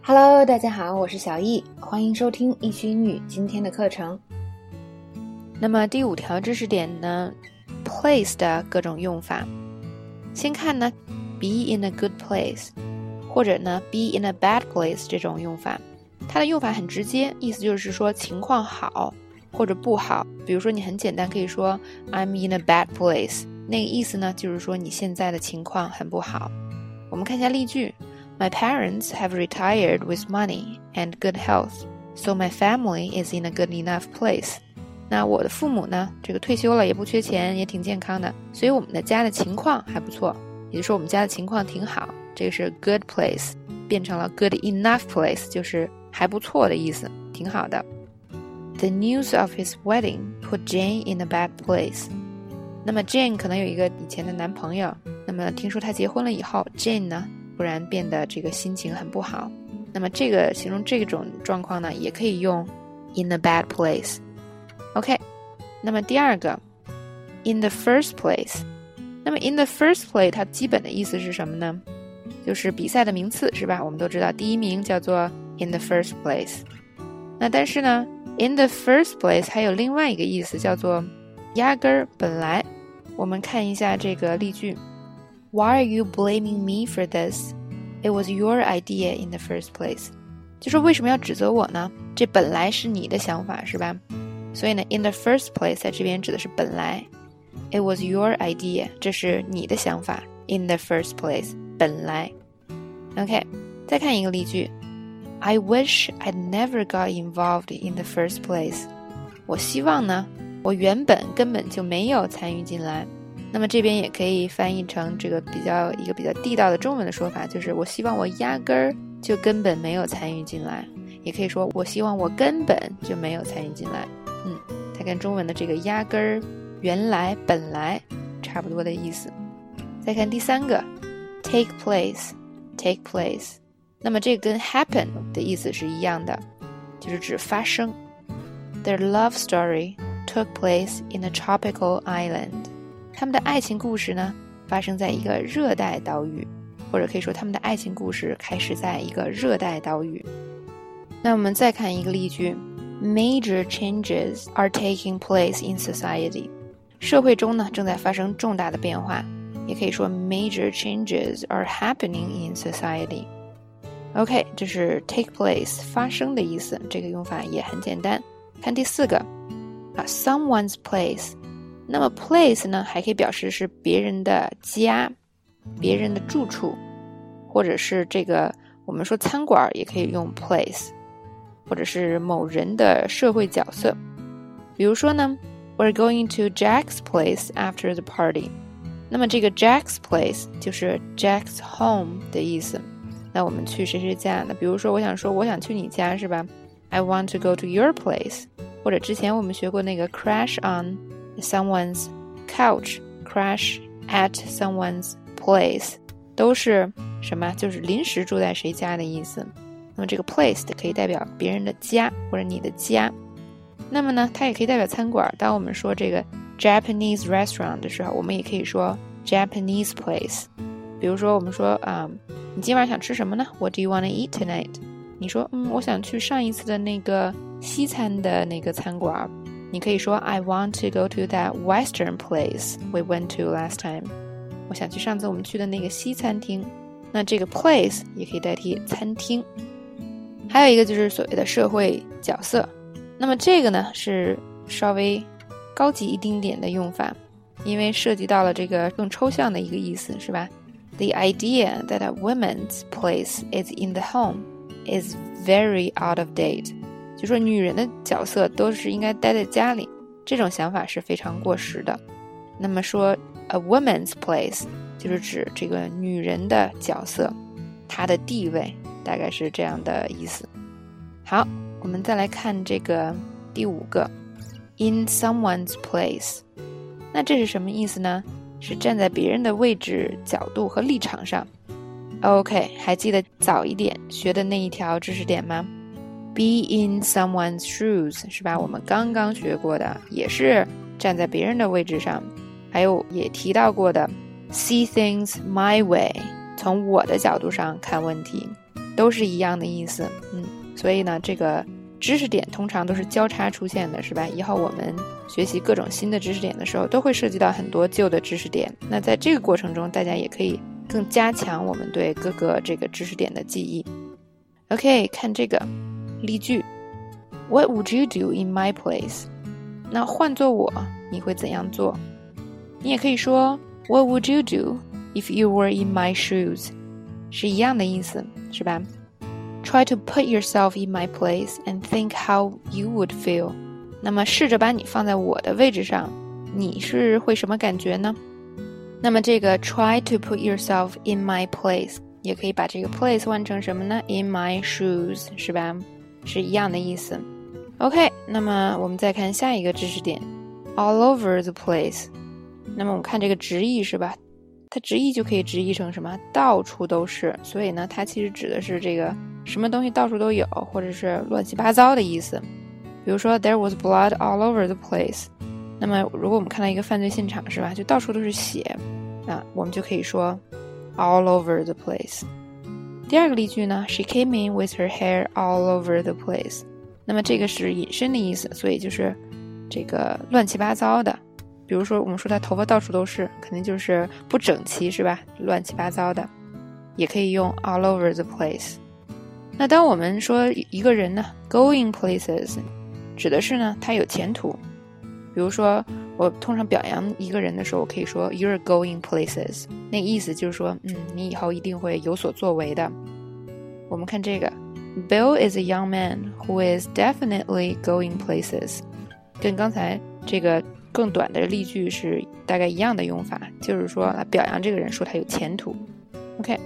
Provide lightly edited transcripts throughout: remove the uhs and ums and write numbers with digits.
Hello， 大家好，我是小易，欢迎收听易趣英语今天的课程。那么第5条知识点呢 ，place 的各种用法。先看呢 ，be in a good place， 或者呢 be in a bad place 这种用法。它的用法很直接，意思就是说情况好或者不好。比如说你很简单可以说 I'm in a bad place， 那个意思呢就是说你现在的情况很不好。我们看一下例句。My parents have retired with money and good health, so my family is in a good enough place. 那我的父母呢，这个退休了，也不缺钱，也挺健康的，所以我们的家的情况还不错，也就是说我们家的情况挺好。这个是 good place 变成了 good enough place， 就是还不错的意思，挺好的。The news of his wedding put Jane in a bad place. 那么 Jane 可能有一个以前的男朋友，那么听说他结婚了以后 Jane 呢突然变得这个心情很不好，那么这个形容这种状况呢也可以用 in a bad place。 OK， 那么第二个 in the first place， 那么 in the first place 它基本的意思是什么呢？就是比赛的名次是吧？我们都知道第一名叫做 in the first place， 那但是呢 in the first place 还有另外一个意思叫做压根儿本来。我们看一下这个例句Why are you blaming me for this? It was your idea in the first place. 就说为什么要指责我呢？这本来是你的想法是吧？所以呢 in the first place 在这边指的是本来。It was your idea， 这是你的想法 in the first place， 本来。OK， 再看一个例句 I wish I'd never got involved in the first place. 我希望呢，我原本根本就没有参与进来。那么这边也可以翻译成这个一个比较地道的中文的说法，就是我希望我压根儿就根本没有参与进来，也可以说我希望我根本就没有参与进来。它跟中文的这个压根儿、原来、本来差不多的意思。再看第3个 take place， 那么这个跟 happen 的意思是一样的，就是指发生。Their love story took place in a tropical island。他们的爱情故事呢，发生在一个热带岛屿，或者可以说他们的爱情故事开始在一个热带岛屿。那我们再看一个例句 Major changes are taking place in society。 社会中呢，正在发生重大的变化，也可以说 Major changes are happening in society。 OK， 这是 take place 发生的意思，这个用法也很简单。看第4个someone's place。那么 place 呢，还可以表示是别人的家，别人的住处，或者是这个我们说餐馆也可以用 place， 或者是某人的社会角色。比如说呢 We're going to Jack's place after the party。 那么这个 Jack's place 就是 Jack's home 的意思。那我们去谁谁家呢？比如说我想去你家是吧？ I want to go to your place。 或者之前我们学过那个 crash on someone's couch, crash at someone's place， 都是什么？就是临时住在谁家的意思。那么这个 place 可以代表别人的家或者你的家。那么呢，它也可以代表餐馆。当我们说这个 Japanese restaurant 的时候，我们也可以说 Japanese place。比如说我们说你今晚想吃什么呢？ What do you want to eat tonight？ 你说我想去上一次的那个西餐的那个餐馆。你可以说 I want to go to that Western place we went to last time。 我想去上次我们去的那个西餐厅。那这个 place 也可以代替餐厅。还有一个就是所谓的社会角色，那么这个呢是稍微高级一丁点的用法，因为涉及到了这个更抽象的一个意思是吧？ The idea that a woman's place is in the home is very out of date，就说女人的角色都是应该待在家里，这种想法是非常过时的。那么说 a woman's place 就是指这个女人的角色，她的地位，大概是这样的意思。好，我们再来看这个第5个 in someone's place。 那这是什么意思呢？是站在别人的位置、角度和立场上。 OK， 还记得早一点学的那一条知识点吗？ Be in someone's shoes 是吧？我们刚刚学过的，也是站在别人的位置上。还有也提到过的 see things my way， 从我的角度上看问题。 都是一样的意思。所以呢，这个知识点通常都是交叉出现的，是吧？以后我们学习各种新的知识点的时候，都会涉及到很多旧的知识点。那在这个过程中，大家也可以更加强我们对各个这个知识点的记忆。OK， 看这个例句 What would you do in my place？ 那换做我，你会怎样做？你也可以说 What would you do if you were in my shoes？ 是一样的意思，是吧？Try to put yourself in my place and think how you would feel. 那么试着把你放在我的位置上，你是会什么感觉呢？那么这个 try to put yourself in my place 也可以把这个 place 换成什么呢？ In my shoes， 是吧？是一样的意思。OK， 那么我们再看下一个知识点 all over the place。 那么我们看这个直译是吧？它直译就可以直译成什么？到处都是。所以呢，它其实指的是这个什么东西到处都有，或者是乱七八糟的意思。比如说 there was blood all over the place。 那么如果我们看到一个犯罪现场是吧，就到处都是血，那我们就可以说 all over the place。 第二个例句呢 she came in with her hair all over the place。 那么这个是引申的意思，所以就是这个乱七八糟的。比如说我们说他头发到处都是，肯定就是不整齐是吧，乱七八糟的，也可以用 all over the place。 那当我们说一个人呢 going places， 指的是呢他有前途。比如说我通常表扬一个人的时候，我可以说 you're going places， 那个意思就是说你以后一定会有所作为的。我们看这个 Bill is a young man who is definitely going places， 跟刚才这个更短的例句是大概一样的用法，就是说表扬这个人，说他有前途。 OK，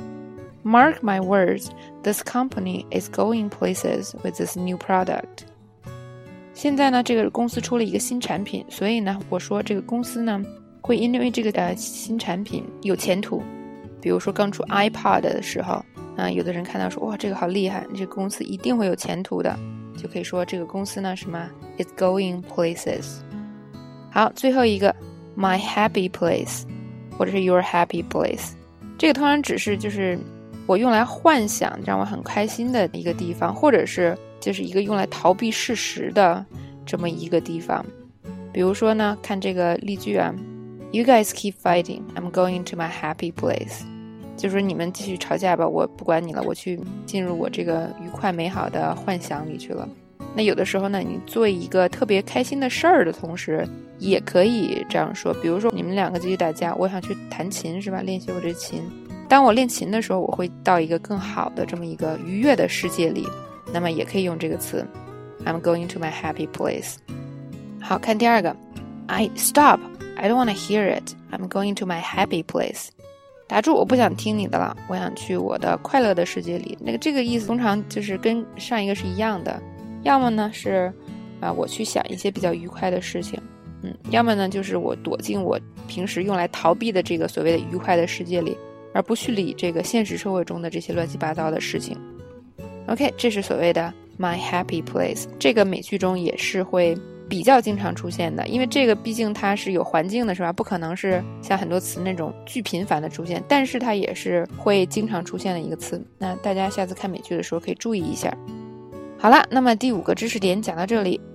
Mark my words, this company is going places with this new product。 现在呢这个公司出了一个新产品，所以呢我说这个公司呢会因为这个新产品有前途。比如说刚出 iPod 的时候有的人看到说哇这个好厉害，这个公司一定会有前途的，就可以说这个公司呢什么 is going places。好，最后一个 my happy place 或者是 your happy place， 这个通常只是就是我用来幻想让我很开心的一个地方，或者是就是一个用来逃避事实的这么一个地方。比如说呢看这个例句You guys keep fighting, I'm going to my happy place。 就是说你们继续吵架吧，我不管你了，我去进入我这个愉快美好的幻想里去了。那有的时候呢你做一个特别开心的事儿的同时也可以这样说。比如说你们两个继续打架，我想去弹琴是吧，练习我这琴。当我练琴的时候，我会到一个更好的这么一个愉悦的世界里，那么也可以用这个词 I'm going to my happy place。 好，看第二个 Stop, I don't want to hear it, I'm going to my happy place。 打住，我不想听你的了，我想去我的快乐的世界里。这个意思通常就是跟上一个是一样的，要么呢是我去想一些比较愉快的事情，要么呢就是我躲进我平时用来逃避的这个所谓的愉快的世界里，而不去理这个现实社会中的这些乱七八糟的事情。 OK， 这是所谓的 my happy place， 这个美剧中也是会比较经常出现的，因为这个毕竟它是有环境的是吧，不可能是像很多词那种巨频繁的出现，但是它也是会经常出现的一个词，那大家下次看美剧的时候可以注意一下。好了，那么第5个知识点讲到这里，